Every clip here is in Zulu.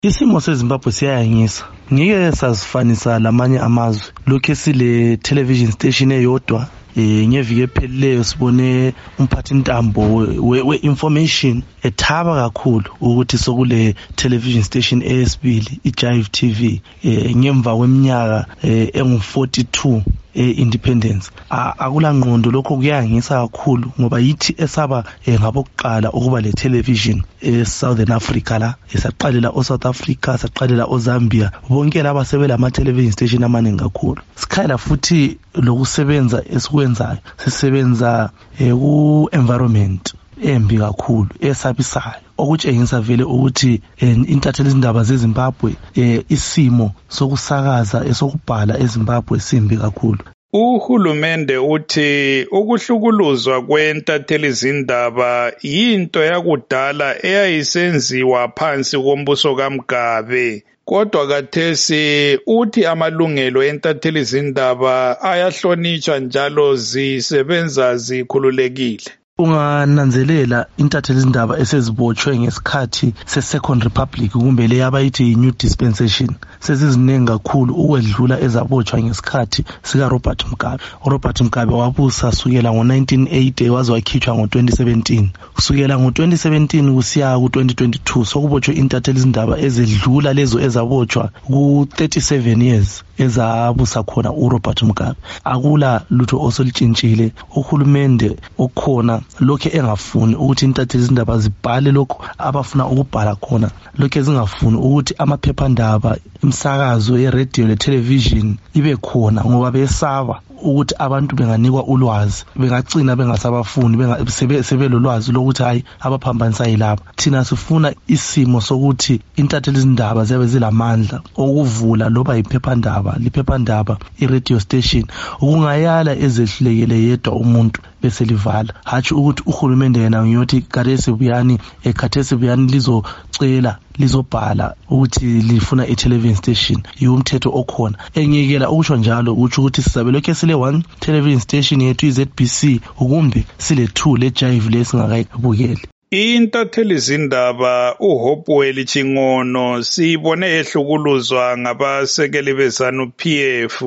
Isimo seZimbabwe siyayangisa. Ngeke sazifanisa lamanye amazwe. Lokho sile television station eyodwa ngeviki ephelileyo sibone umphathintambo we-information ethaba kakhulu ukuthi sokule television station eyesibili iJive TV ngemva kweminyaka engu-42 independence. Akula ngqondo lokho kuyangisa kakhulu ngoba yithi esaba ngabokuqala ukuba le television Southern Africa la esaqalela oSouth Africa, saqalela oZambia, bonke laba sebelama television station amaningi kakhulu. Sikhala futhi lokusebenza esikwenzayo, sisebenza ku environment embi kakhulu esabisayo, okutshengisa vele ukuthi intatheli izindaba zeZimbabwe isimo sokusakaza esokubhala eZimbabwe simbi kakhulu. Uhulumende uthi ukuhlukuluzwa kwentatheli izindaba yinto yakudala eyayisenziwa phansi kombuso kaMgabe. Kodwa kathesi uthi amalungelo entatheli izindaba ayahlonitshwa njalo zisebenza zikhululekile. Ungananzelela intatheli izindaba esezibotshwe ngesikhathi se-Second Republic kumbe le abayithi i-New Dispensation seziziningi kakhulu ukwedlula ezabotshwa ngesikhathi sika Robert Mugabe. uRobert Mugabe wabusa sukela ngo-1980 waze wakhitshwa ngo-2017. Kusukela ngo-2017 kusiya ku-2022 sokubotshwe intatheli izindaba ezedlula lezo ezabotshwa ku-37 years ezabusa khona uRobert Mugabe. Akula lutho osolutshintshile. Uhulumende okhona lokho engafuni ukuthi intatheli izindaba zibhale lokho abafuna ukubhala khona, lokho ezingafuni ukuthi amaphephandaba, imsakazo, iradio letelevision ibe khona ngoba besaba ukuthi abantu benganikwa ulwazi, bengagcina bengasabafuni, sebelolwazi lokuthi hayi abaphambanisa yilabo. Thina sifuna isimo sokuthi intatheli izindaba ziyabe zilamandla okuvula loba iphephandaba, liphephandaba, iradio station, ukungayala ezehlulekele yedwa umuntu bese livala. Hathi ukuthi uhulumende yena ngiyothi khathesi buyani lizocela, lizobhala ukuthi lifuna i-television station, umthetho okhona. Engiyekela ukusho njalo ukusho ukuthi sizabe lokho sile 1 television station yethu iZBC ukumbe sile 2 leJive lesingakayibukeli. Intatheli izindaba uHopewell Chingono sibone ehlukuluzwa ngabasekeli beZanu-PF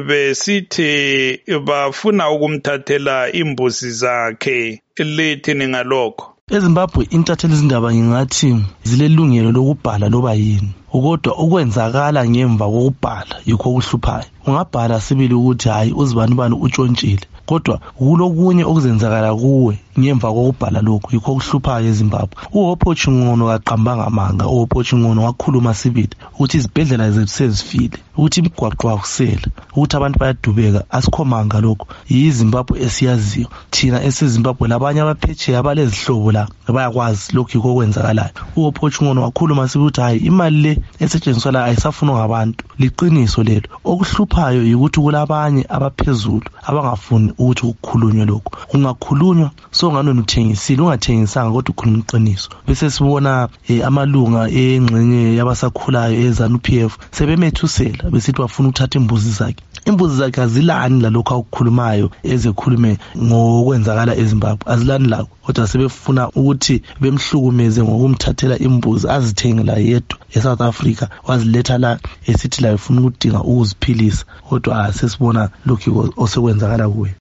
besithi bafuna ukumthathela imbuzi zakhe. Lithini ngalokho? EZimbabwe intatheli izindaba ngingathi zilelungelo lokubhala loba yini, kodwa ukwenzakala ngemva kokubhala yikho okuhluphayo. Ungabhala sibili ukuthi hayi uzibani utshontshile, kodwa kulokunye okuzenzakala kuwe ngemva kokubhala lokho yikho okuhluphayo eZimbabwe. uHopewell Chingono kaqambanga amanga. uHopewell Chingono wakhuluma sibili ukuthi izibhedlela zethu sezifile, ukuthi imigwaqo akusela, ukuthi abantu bayadubeka. Asikhomanga lokho, yiZimbabwe esiyaziyo thina eseZimbabwe. Labanye abaphetsheya abalezihlobo la bayakwazi lokho yikho okwenzakalayo. uHopewell Chingono wakhuluma sibili ukuthi hayi imali le esetshenziswa la ayisafunwa ngabantu. Liqiniso lelo. Okuhluphayo yikuthi kulabanye abaphezulu abangafuni ukuthi kukhulunywe lokho. Kungakhulunywa songani uthengisile, ungathengisanga kodwa ukhuluma iqiniso. Bese sibona amalunga engxenye yabasakhulayo eZanu-PF sebemethusela besithi bafuna ukuthatha imbuzi zakhe. Imbuzi zakhe azilani lalokho akukhulumayo ezekhulume ngokwenzakala eZimbabwe, azilani lakho, kodwa sebefuna ukuthi bemhlukumeze ngokumthathela imbuzi azithengela yedwa eSouth Africa, waziletha la esithi la efuna ukudinga ukuziphilisa, kodwa sesibona lokho osekwenzakala kuye.